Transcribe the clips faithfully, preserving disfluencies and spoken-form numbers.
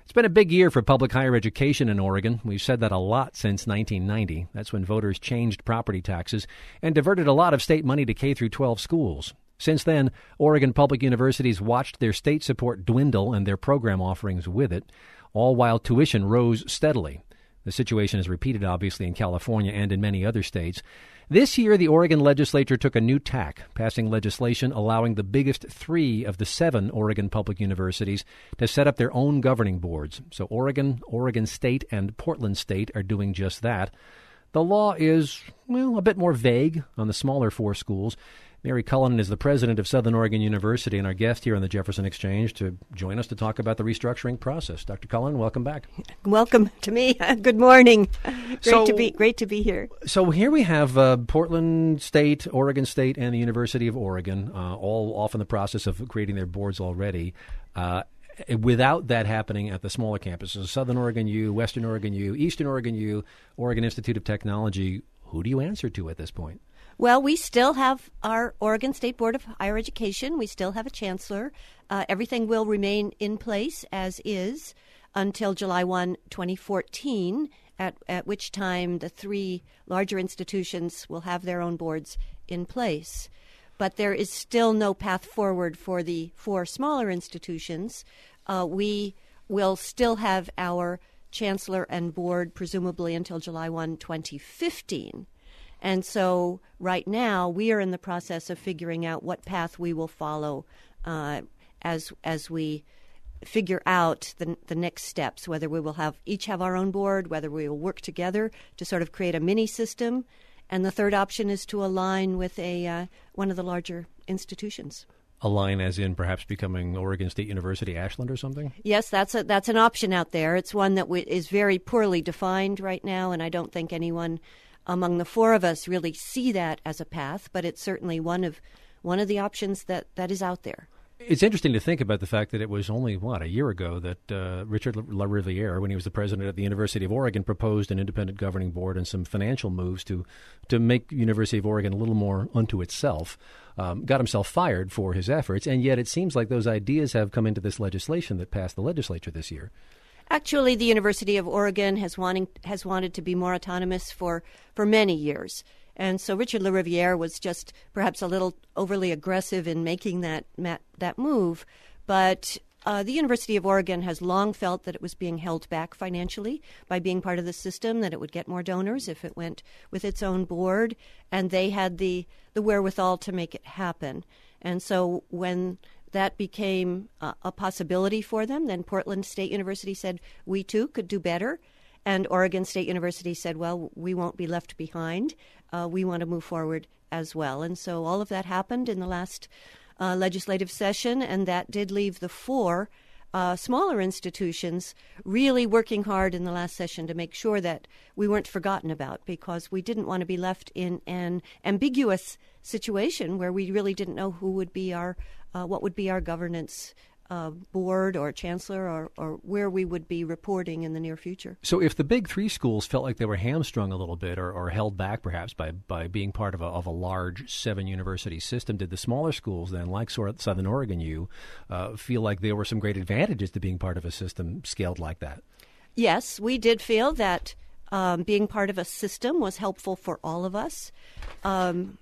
It's been a big year for public higher education in Oregon. We've said that a lot since nineteen ninety. That's when voters changed property taxes and diverted a lot of state money to K through twelve schools. Since then, Oregon public universities watched their state support dwindle and their program offerings with it, all while tuition rose steadily. The situation is repeated, obviously, in California and in many other states. This year, the Oregon legislature took a new tack, passing legislation allowing the biggest three of the seven Oregon public universities to set up their own governing boards. So Oregon, Oregon State, and Portland State are doing just that. The law is, well, a bit more vague on the smaller four schools. Mary Cullinan is the president of Southern Oregon University and our guest here on the Jefferson Exchange to join us to talk about the restructuring process. Doctor Cullinan, welcome back. Welcome to me. Good morning. Great so, to be great to be here. So here we have uh, Portland State, Oregon State, and the University of Oregon, uh, all off in the process of creating their boards already. Uh, without that happening at the smaller campuses, Southern Oregon U, Western Oregon U, Eastern Oregon U, Oregon Institute of Technology, who do you answer to at this point? Well, we still have our Oregon State Board of Higher Education. We still have a chancellor. Uh, everything will remain in place as is until July first, twenty fourteen, at, at which time the three larger institutions will have their own boards in place. But there is still no path forward for the four smaller institutions. Uh, we will still have our chancellor and board presumably until July first, twenty fifteen. And so right now we are in the process of figuring out what path we will follow uh, as as we figure out the, the next steps, whether we will have each have our own board, whether we will work together to sort of create a mini system. And the third option is to align with a uh, one of the larger institutions. Align as in perhaps becoming Oregon State University Ashland or something? Yes, that's a, that's an option out there. It's one that w- is very poorly defined right now, and I don't think anyone among the four of us really see that as a path, but it's certainly one of one of the options that, that is out there. It's interesting to think about the fact that it was only, what, a year ago that uh, Richard LaRiviere, when he was the president at the University of Oregon, proposed an independent governing board and some financial moves to to make University of Oregon a little more unto itself, um, got himself fired for his efforts, and yet it seems like those ideas have come into this legislation that passed the legislature this year. Actually, the University of Oregon has wanting has wanted to be more autonomous for, for many years. And so Richard LaRiviere was just perhaps a little overly aggressive in making that that move. But uh, the University of Oregon has long felt that it was being held back financially by being part of the system, that it would get more donors if it went with its own board. And they had the, the wherewithal to make it happen. And so when that became uh, a possibility for them, then Portland State University said, we too could do better. And Oregon State University said, well, we won't be left behind. Uh, we want to move forward as well. And so all of that happened in the last uh, legislative session, and that did leave the four uh, smaller institutions really working hard in the last session to make sure that we weren't forgotten about, because we didn't want to be left in an ambiguous situation where we really didn't know who would be our, uh, what would be our governance Uh, board or chancellor or, or where we would be reporting in the near future. So if the big three schools felt like they were hamstrung a little bit or, or held back perhaps by, by being part of a, of a large seven-university system, did the smaller schools then, like Southern Oregon U, uh, feel like there were some great advantages to being part of a system scaled like that? Yes, we did feel that um, being part of a system was helpful for all of us. Um,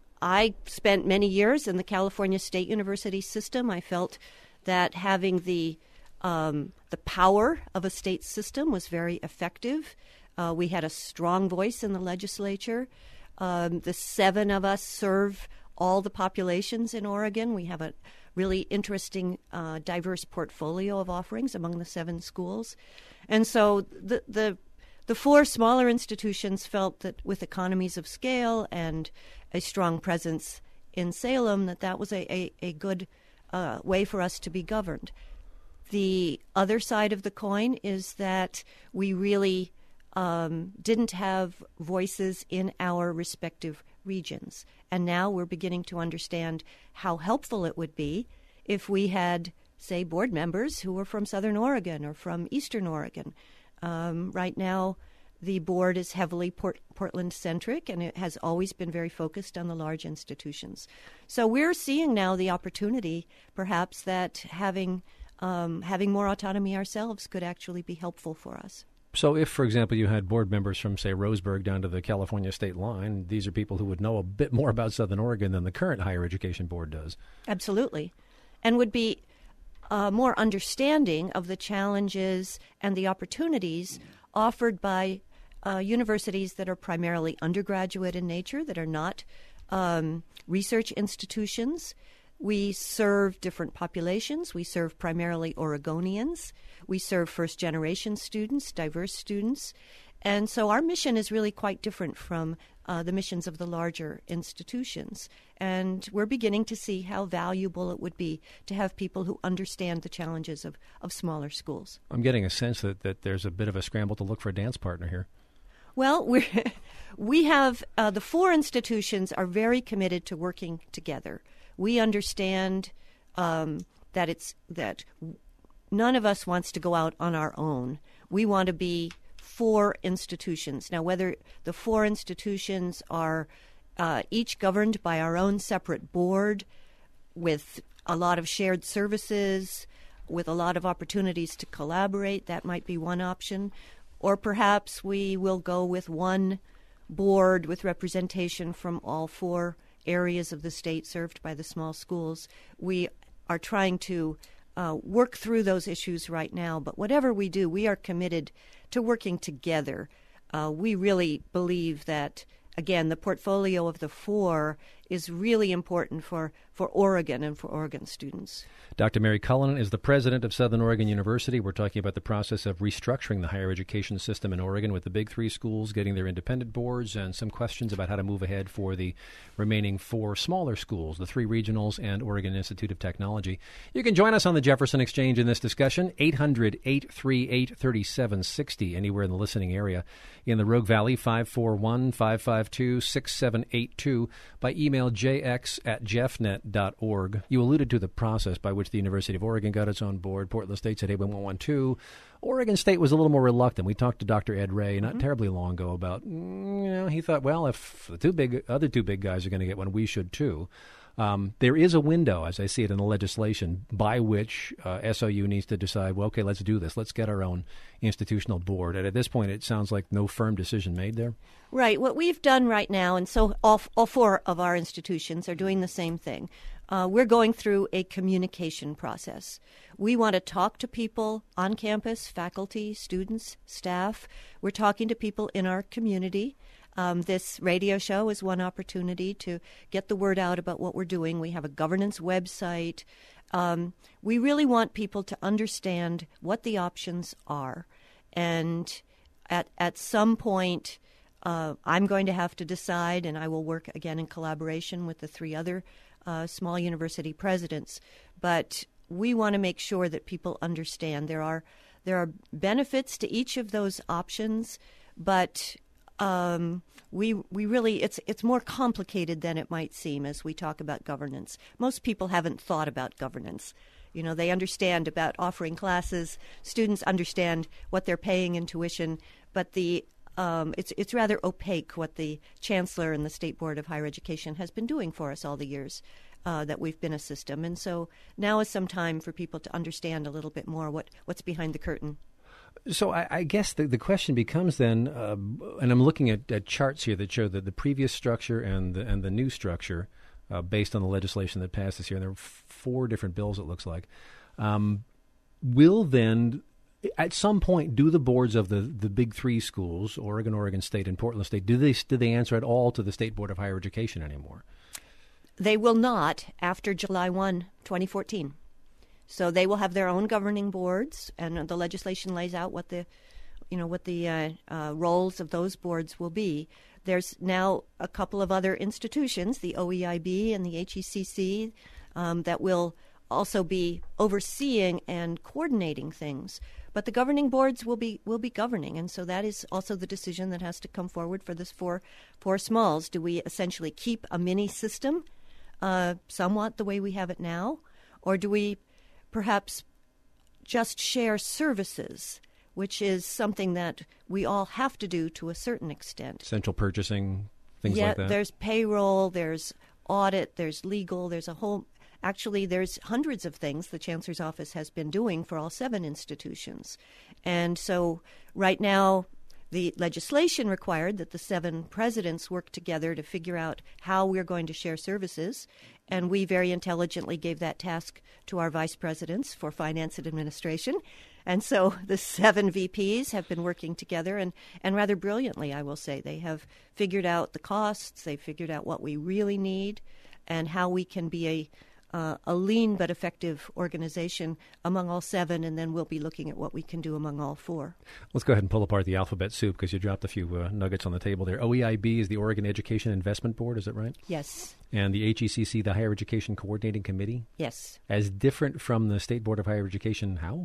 I spent many years in the California State University system. I felt that having the um, the power of a state system was very effective. Uh, we had a strong voice in the legislature. Um, the seven of us serve all the populations in Oregon. We have a really interesting, uh, diverse portfolio of offerings among the seven schools. And so the the the four smaller institutions felt that with economies of scale and a strong presence in Salem, that that was a, a, a good Uh, way for us to be governed. The other side of the coin is that we really um, didn't have voices in our respective regions. And now we're beginning to understand how helpful it would be if we had, say, board members who were from Southern Oregon or from Eastern Oregon. Um, right now, the board is heavily Port- Portland-centric, and it has always been very focused on the large institutions. So we're seeing now the opportunity, perhaps, that having um, having more autonomy ourselves could actually be helpful for us. So if, for example, you had board members from, say, Roseburg down to the California state line, these are people who would know a bit more about Southern Oregon than the current higher education board does. Absolutely. And would be uh, more understanding of the challenges and the opportunities offered by uh, universities that are primarily undergraduate in nature, that are not um, research institutions. We serve different populations. We serve primarily Oregonians. We serve first-generation students, diverse students. And so our mission is really quite different from uh, the missions of the larger institutions. And we're beginning to see how valuable it would be to have people who understand the challenges of, of smaller schools. I'm getting a sense that, that there's a bit of a scramble to look for a dance partner here. Well, we're, we have uh, the four institutions are very committed to working together. We understand um, that it's that none of us wants to go out on our own. We want to be four institutions. Now, whether the four institutions are uh, each governed by our own separate board with a lot of shared services, with a lot of opportunities to collaborate, that might be one option. Or perhaps we will go with one board with representation from all four areas of the state served by the small schools. We are trying to uh, work through those issues right now, but whatever we do, we are committed to working together. Uh, we really believe that, again, the portfolio of the four is really important for, for Oregon and for Oregon students. Doctor Mary Cullinan is the president of Southern Oregon University. We're talking about the process of restructuring the higher education system in Oregon with the big three schools getting their independent boards, and some questions about how to move ahead for the remaining four smaller schools, the three regionals and Oregon Institute of Technology. You can join us on the Jefferson Exchange in this discussion, eight hundred, eight three eight, three seven six zero, anywhere in the listening area. In the Rogue Valley, five four one, five five two, six seven eight two, by email j x at jeffnet dot org. You alluded to the process by which the University of Oregon got its own board. Portland State said, hey, we want one too. Oregon State was a little more reluctant. We talked to Doctor Ed Ray not mm-hmm. terribly long ago about, mm, you know, he thought, well, if the two big other two big guys are going to get one, we should too. Um, there is a window, as I see it in the legislation, by which uh, S O U needs to decide, well, okay, let's do this. Let's get our own institutional board. And at this point, it sounds like no firm decision made there. Right. What we've done right now, and so all, all four of our institutions are doing the same thing. Uh, we're going through a communication process. We want to talk to people on campus, faculty, students, staff. We're talking to people in our community. Um, this radio show is one opportunity to get the word out about what we're doing. We have a governance website. Um, we really want people to understand what the options are. And at at some point, uh, I'm going to have to decide, and I will work again in collaboration with the three other uh, small university presidents. But we want to make sure that people understand there are there are benefits to each of those options, but Um, we we really it's it's more complicated than it might seem as we talk about governance. Most people haven't thought about governance. You know, they understand about offering classes. Students understand what they're paying in tuition, but the um, it's it's rather opaque what the chancellor and the State Board of Higher Education has been doing for us all the years uh, that we've been a system. And so now is some time for people to understand a little bit more what, what's behind the curtain. So I, I guess the, the question becomes then, uh, and I'm looking at, at charts here that show that the previous structure and the, and the new structure uh, based on the legislation that passed this year, and there are f- four different bills it looks like, um, will then at some point do the boards of the, the big three schools, Oregon, Oregon State, and Portland State, do they, do they answer at all to the State Board of Higher Education anymore? They will not after July first, twenty fourteen. So they will have their own governing boards, and the legislation lays out what the, you know, what the uh, uh, roles of those boards will be. There's now a couple of other institutions, the O E I B and the H E C C, um, that will also be overseeing and coordinating things. But the governing boards will be will be governing, and so that is also the decision that has to come forward for this four four smalls. Do we essentially keep a mini system, uh, somewhat the way we have it now, or do we perhaps just share services, which is something that we all have to do to a certain extent. Central purchasing, things yeah, like that. There's payroll, there's audit, there's legal, there's a whole actually there's hundreds of things the Chancellor's Office has been doing for all seven institutions. And so right now, the legislation required that the seven presidents work together to figure out how we're going to share services, and we very intelligently gave that task to our vice presidents for finance and administration. And so the seven V Ps have been working together, and, and rather brilliantly, I will say. They have figured out the costs, they've figured out what we really need, and how we can be a Uh, a lean but effective organization among all seven, and then we'll be looking at what we can do among all four. Let's go ahead and pull apart the alphabet soup because you dropped a few uh, nuggets on the table there. O E I B is the Oregon Education Investment Board, is that right? Yes. And the H E C C, the Higher Education Coordinating Committee? Yes. As different from the State Board of Higher Education, how?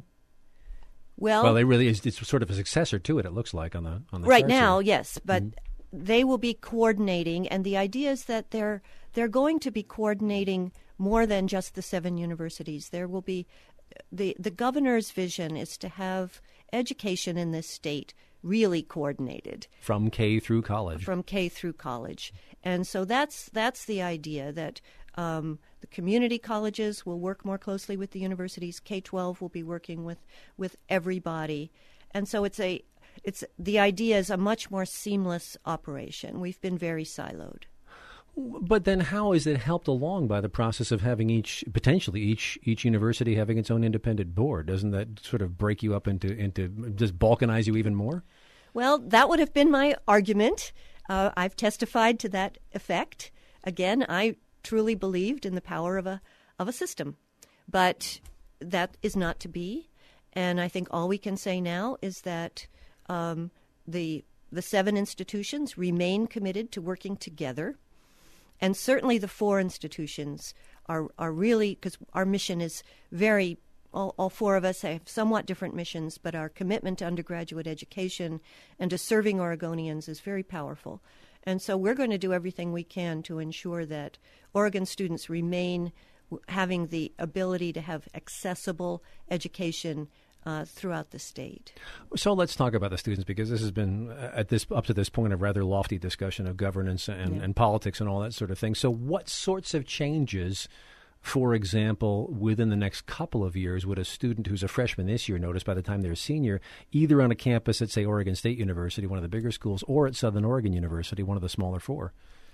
Well, well, it really is. It's sort of a successor to it, it looks like, on the on the right charts now, here. yes, but mm-hmm. they will be coordinating, and the idea is that they're they're going to be coordinating more than just the seven universities. There will be the the governor's vision is to have education in this state really coordinated from K through college. From K through college, and so that's that's the idea that um, the community colleges will work more closely with the universities. K twelve will be working with with everybody, and so it's a it's the idea is a much more seamless operation. We've been very siloed. But then how is it helped along by the process of having each, potentially each each university having its own independent board? Doesn't that sort of break you up into, into just balkanize you even more? Well, that would have been my argument. Uh, I've testified to that effect. Again, I truly believed in the power of a of a system. But that is not to be. And I think all we can say now is that um, the the seven institutions remain committed to working together. And certainly the four institutions are, are really, because our mission is very, all, all four of us have somewhat different missions, but our commitment to undergraduate education and to serving Oregonians is very powerful. And so we're going to do everything we can to ensure that Oregon students remain having the ability to have accessible education Uh, throughout the state. So let's talk about the students, because this has been uh, at this up to this point a rather lofty discussion of governance and, yeah. and politics and all that sort of thing. So what sorts of changes, for example, within the next couple of years would a student who's a freshman this year notice by the time they're a senior, either on a campus at, say, Oregon State University, one of the bigger schools, or at Southern Oregon University, one of the smaller four?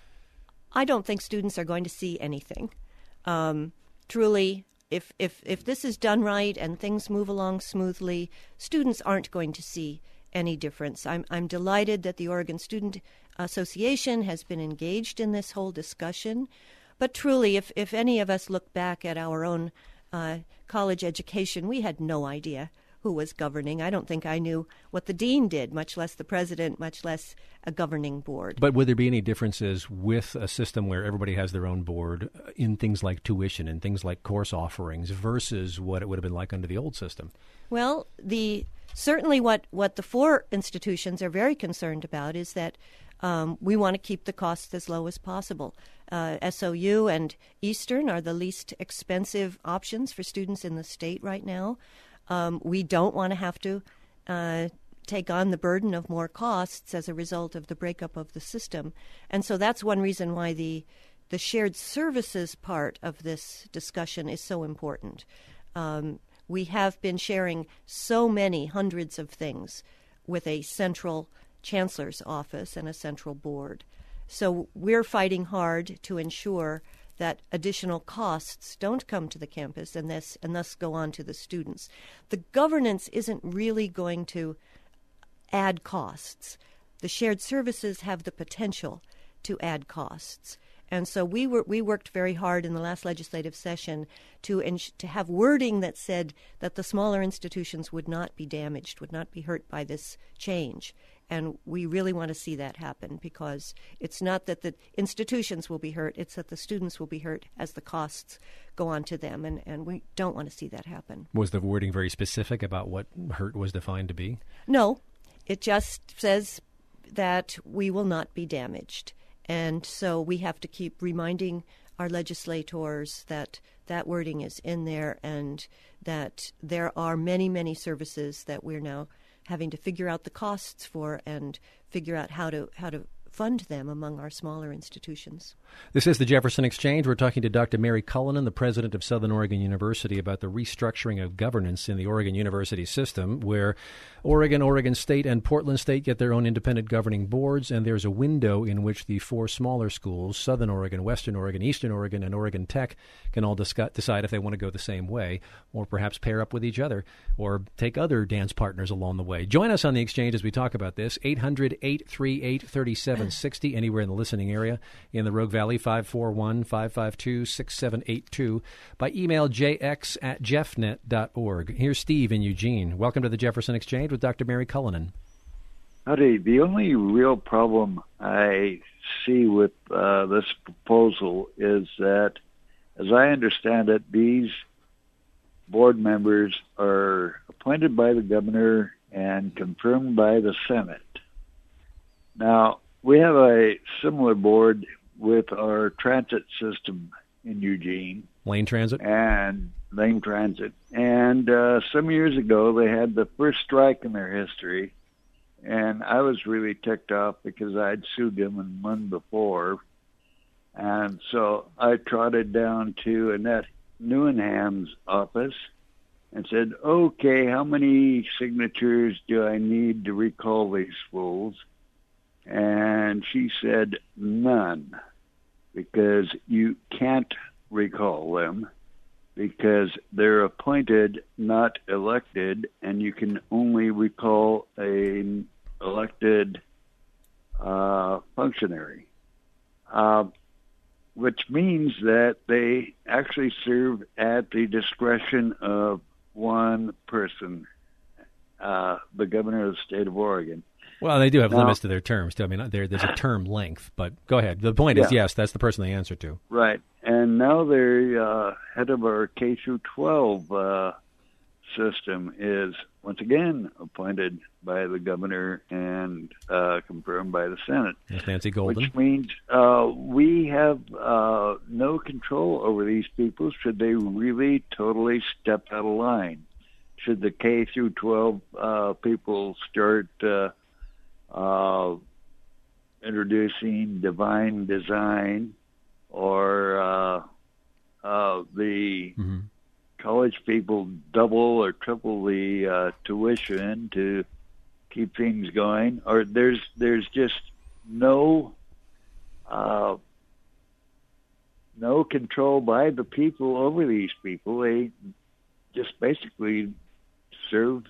I don't think students are going to see anything. Um, truly, If, if if this is done right and things move along smoothly, students aren't going to see any difference. I'm I'm delighted that the Oregon Student Association has been engaged in this whole discussion. But truly, if, if any of us look back at our own uh, college education, we had no idea who was governing. I don't think I knew what the dean did, much less the president, much less a governing board. But would there be any differences with a system where everybody has their own board in things like tuition and things like course offerings versus what it would have been like under the old system? Well, the certainly what, what the four institutions are very concerned about is that um, we want to keep the costs as low as possible. Uh, S O U and Eastern are the least expensive options for students in the state right now. Um, we don't want to have to uh, take on the burden of more costs as a result of the breakup of the system. And so that's one reason why the the shared services part of this discussion is so important. Um, we have been sharing so many hundreds of things with a central chancellor's office and a central board. So we're fighting hard to ensure that additional costs don't come to the campus and this and thus go on to the students. The governance isn't really going to add costs. The shared services have the potential to add costs. And so we were we worked very hard in the last legislative session to ins- to have wording that said that the smaller institutions would not be damaged, would not be hurt by this change. And we really want to see that happen, because it's not that the institutions will be hurt, it's that the students will be hurt as the costs go on to them, and, and we don't want to see that happen. Was the wording very specific about what hurt was defined to be? No, it just says that we will not be damaged. And so we have to keep reminding our legislators that that wording is in there, and that there are many, many services that we're now having to figure out the costs for and figure out how to how to fund them among our smaller institutions. This is the Jefferson Exchange. We're talking to Doctor Mary Cullinan, the president of Southern Oregon University, about the restructuring of governance in the Oregon University system, where Oregon, Oregon State, and Portland State get their own independent governing boards, and there's a window in which the four smaller schools, Southern Oregon, Western Oregon, Eastern Oregon, and Oregon Tech, can all discuss, decide if they want to go the same way, or perhaps pair up with each other, or take other dance partners along the way. Join us on the Exchange as we talk about this. eight hundred, eight three eight, three seven six zero, anywhere in the listening area. In the Rogue Valley, five four one, five five two, six seven eight two. By email, j x at jeffnet dot org. Here's Steve in Eugene. Welcome to the Jefferson Exchange with Doctor Mary Cullinan. Howdy. The only real problem I see with uh, this proposal is that, as I understand it, these board members are appointed by the governor and confirmed by the Senate. Now, we have a similar board with our transit system in Eugene. Lane Transit? And Lane Transit. And uh, some years ago, they had the first strike in their history. And I was really ticked off because I'd sued them and won before. And so I trotted down to Annette Newenham's office and said, okay, how many signatures do I need to recall these fools? And she said, none, because you can't recall them because they're appointed, not elected, and you can only recall an elected uh, functionary, uh, which means that they actually serve at the discretion of one person, uh, the governor of the state of Oregon. Well, they do have now, limits to their terms, too. I mean, there, there's a term length, but go ahead. The point yeah. is, yes, that's the person they answer to. Right. And now they're uh, head of our K through twelve uh, system is, once again, appointed by the governor and uh, confirmed by the Senate. That's Nancy Golden. Which means uh, we have uh, no control over these people should they really totally step out of line. Should the K through twelve uh, people start uh, uh, introducing divine design, or uh, uh, the mm-hmm. college people double or triple the uh, tuition to keep things going, or there's there's just no uh, no control by the people over these people. They just basically serve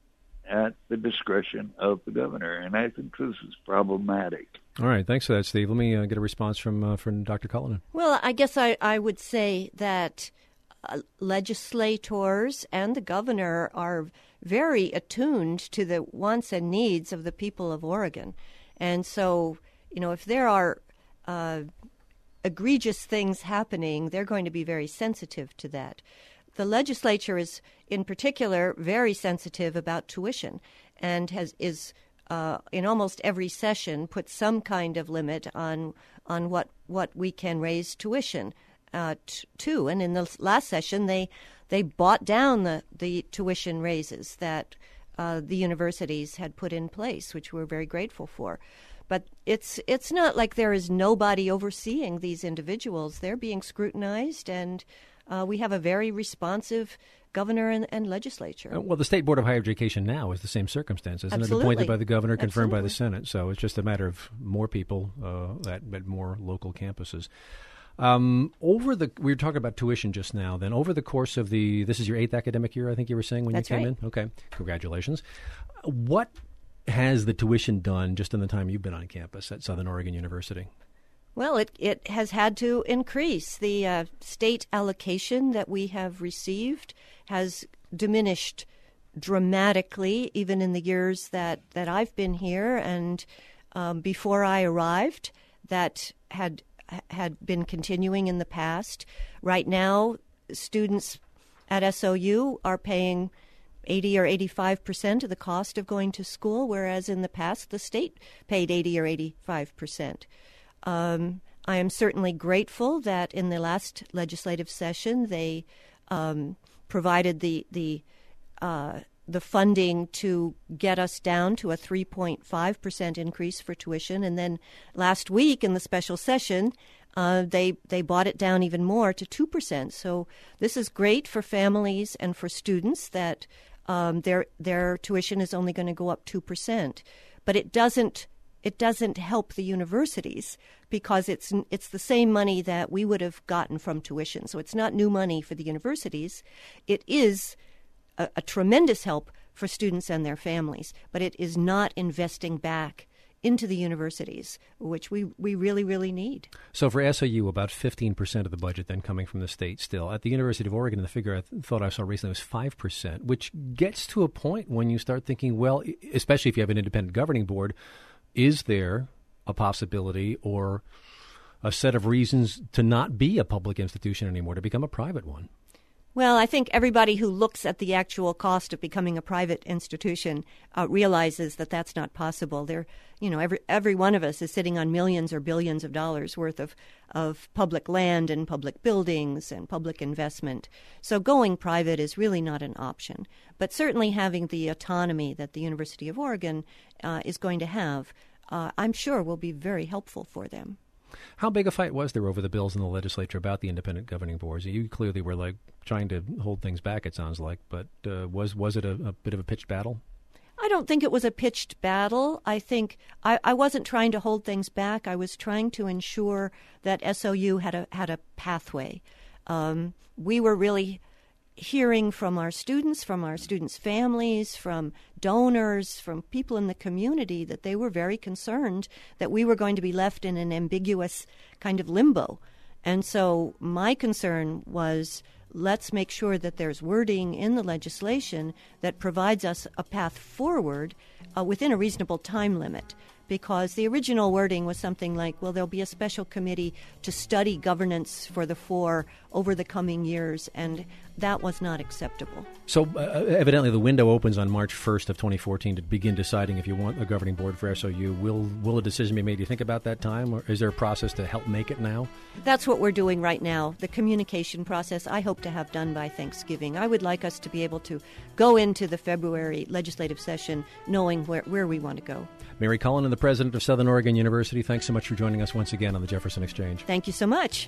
at the discretion of the governor, and I think this is problematic. All right, thanks for that, Steve. Let me uh, get a response from uh, from Doctor Cullinan. Well, I guess I, I would say that uh, legislators and the governor are very attuned to the wants and needs of the people of Oregon. And so, you know, if there are uh, egregious things happening, they're going to be very sensitive to that. The legislature is, in particular, very sensitive about tuition and has is uh, in almost every session put some kind of limit on on what what we can raise tuition uh, t- to. And in the last session, they they bought down the, the tuition raises that uh, the universities had put in place, which we're very grateful for. But it's it's not like there is nobody overseeing these individuals. They're being scrutinized, and Uh, we have a very responsive governor and, and legislature. Uh, well, the State Board of Higher Education now is the same circumstance, isn't Absolutely. it? Appointed by the governor, confirmed Absolutely. by the Senate. So it's just a matter of more people uh, at, at more local campuses. Um, over the, we were talking about tuition just now. Then over the course of the, this is your eighth academic year, I think you were saying when That's you came right. in. Okay, congratulations. What has the tuition done just in the time you've been on campus at Southern Oregon University? Well, it, it has had to increase. The uh, state allocation that we have received has diminished dramatically, even in the years that, that I've been here. And um, before I arrived, that had had been continuing in the past. Right now, students at S O U are paying eighty or eighty-five percent of the cost of going to school, whereas in the past, the state paid eighty or eighty-five percent. Um, I am certainly grateful that in the last legislative session they um, provided the the uh, the funding to get us down to a three point five percent increase for tuition. And then last week in the special session, uh, they they brought it down even more to two percent. So this is great for families and for students that um, their their tuition is only going to go up two percent. But it doesn't it doesn't help the universities because it's it's the same money that we would have gotten from tuition. So it's not new money for the universities. It is a, a tremendous help for students and their families, but it is not investing back into the universities, which we, we really, really need. So for S O U, about fifteen percent of the budget then coming from the state still. At the University of Oregon, the figure I th- thought I saw recently was five percent, which gets to a point when you start thinking, well, especially if you have an independent governing board, is there a possibility or a set of reasons to not be a public institution anymore, to become a private one? Well, I think everybody who looks at the actual cost of becoming a private institution uh, realizes that that's not possible. There, you know, every every one of us is sitting on millions or billions of dollars worth of, of public land and public buildings and public investment. So going private is really not an option. But certainly having the autonomy that the University of Oregon uh, is going to have, uh, I'm sure will be very helpful for them. How big a fight was there over the bills in the legislature about the independent governing boards? You clearly were like trying to hold things back, it sounds like, but uh, was was it a, a bit of a pitched battle? I don't think it was a pitched battle. I think I, I wasn't trying to hold things back. I was trying to ensure that S O U had a had a pathway. Um, we were really hearing from our students, from our students' families, from donors, from people in the community that they were very concerned that we were going to be left in an ambiguous kind of limbo. And so my concern was, let's make sure that there's wording in the legislation that provides us a path forward uh, within a reasonable time limit. Because the original wording was something like, well, there'll be a special committee to study governance for the four over the coming years, and that was not acceptable. So uh, evidently the window opens on March first of twenty fourteen to begin deciding if you want a governing board for S O U. Will will a decision be made? Do you think about that time, or is there a process to help make it now? That's what we're doing right now, the communication process. I hope to have done by Thanksgiving. I would like us to be able to go into the February legislative session knowing where, where we want to go. Mary Cullen, the president of Southern Oregon University, thanks so much for joining us once again on the Jefferson Exchange. Thank you so much.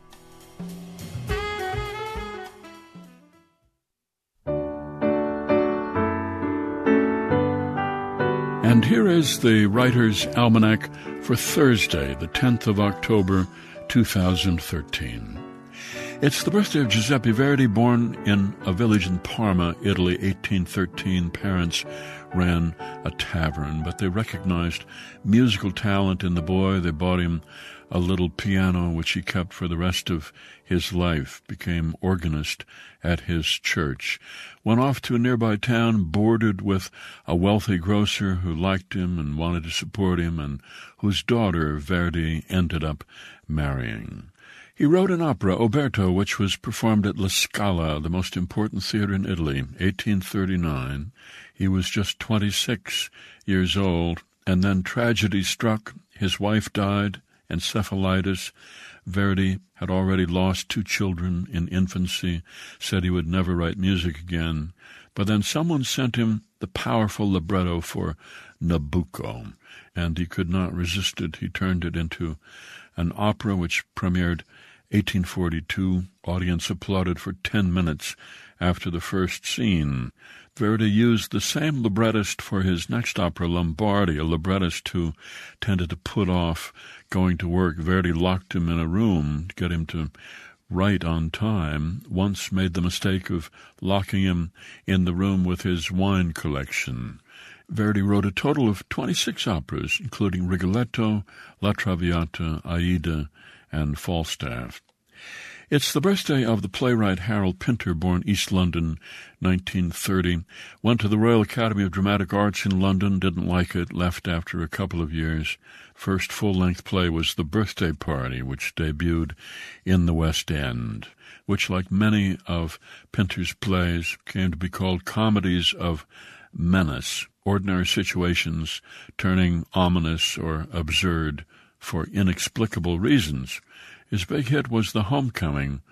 And here is the Writer's Almanac for Thursday, the tenth of October, two thousand thirteen. It's the birthday of Giuseppe Verdi, born in a village in Parma, Italy, eighteen thirteen. Parents ran a tavern, but they recognized musical talent in the boy. They bought him a little piano, which he kept for the rest of his life, became organist at his church. Went off to a nearby town, boarded with a wealthy grocer who liked him and wanted to support him, and whose daughter Verdi ended up marrying. He wrote an opera, Oberto, which was performed at La Scala, the most important theater in Italy, eighteen thirty-nine. He was just twenty-six years old, and then tragedy struck. His wife died, encephalitis. Verdi had already lost two children in infancy, said he would never write music again. But then someone sent him the powerful libretto for Nabucco, and he could not resist it. He turned it into an opera which premiered eighteen forty-two. Audience applauded for ten minutes after the first scene. Verdi used the same librettist for his next opera, Lombardi, a librettist who tended to put off going to work. Verdi locked him in a room to get him to write on time. Once made the mistake of locking him in the room with his wine collection. Verdi wrote a total of twenty-six operas, including Rigoletto, La Traviata, Aida, and Falstaff. It's the birthday of the playwright Harold Pinter, born East London, nineteen thirty. Went to the Royal Academy of Dramatic Arts in London, didn't like it, left after a couple of years. First full-length play was The Birthday Party, which debuted in the West End, which, like many of Pinter's plays, came to be called comedies of menace, ordinary situations turning ominous or absurd for inexplicable reasons. His big hit was The Homecoming,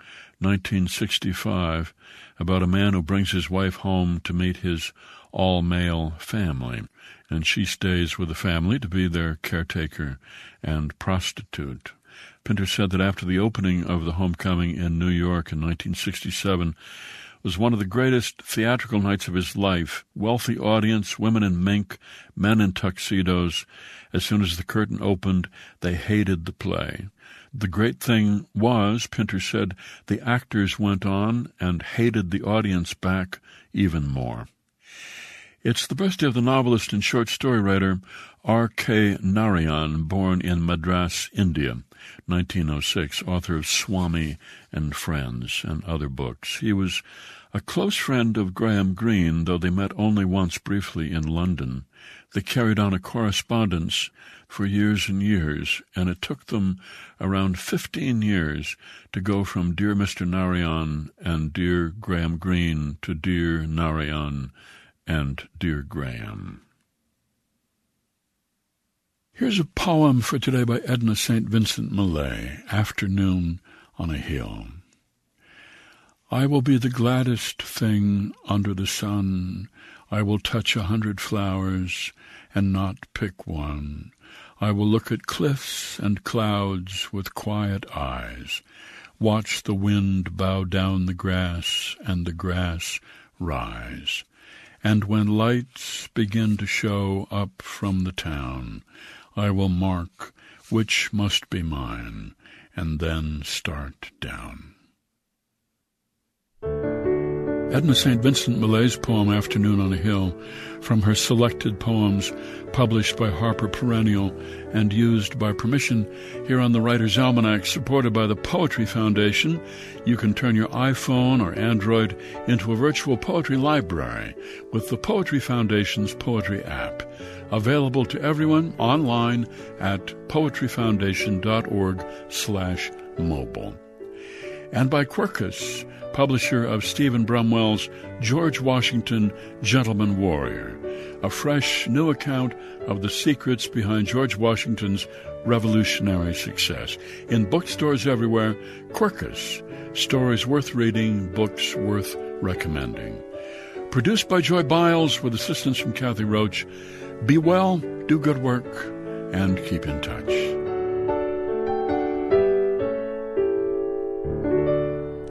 nineteen sixty-five, about a man who brings his wife home to meet his all-male family, and she stays with the family to be their caretaker and prostitute. Pinter said that after the opening of the Homecoming in New York in nineteen sixty-seven was one of the greatest theatrical nights of his life. Wealthy audience, women in mink, men in tuxedos. As soon as the curtain opened, they hated the play. The great thing was, Pinter said, the actors went on and hated the audience back even more. It's the birthday of the novelist and short story writer R K Narayan, born in Madras, India, nineteen oh six, author of Swami and Friends and other books. He was a close friend of Graham Greene, though they met only once briefly in London. They carried on a correspondence for years and years, and it took them around fifteen years to go from Dear Mister Narayan and Dear Graham Greene to Dear Narayan and Dear Graham. Here's a poem for today by Edna Saint Vincent Millay, Afternoon on a Hill. I will be the gladdest thing under the sun. I will touch a hundred flowers and not pick one. I will look at cliffs and clouds with quiet eyes, watch the wind bow down the grass and the grass rise. And when lights begin to show up from the town, I will mark which must be mine, and then start down. Edna Saint Vincent Millay's poem Afternoon on a Hill, from her selected poems published by Harper Perennial and used by permission here on the Writer's Almanac, supported by the Poetry Foundation. You can turn your iPhone or Android into a virtual poetry library with the Poetry Foundation's Poetry app, available to everyone online at poetryfoundation.org slash mobile. And by Quercus, publisher of Stephen Brumwell's George Washington, Gentleman Warrior, a fresh, new account of the secrets behind George Washington's revolutionary success. In bookstores everywhere, Quercus, stories worth reading, books worth recommending. Produced by Joy Biles with assistance from Kathy Roach. Be well, do good work, and keep in touch.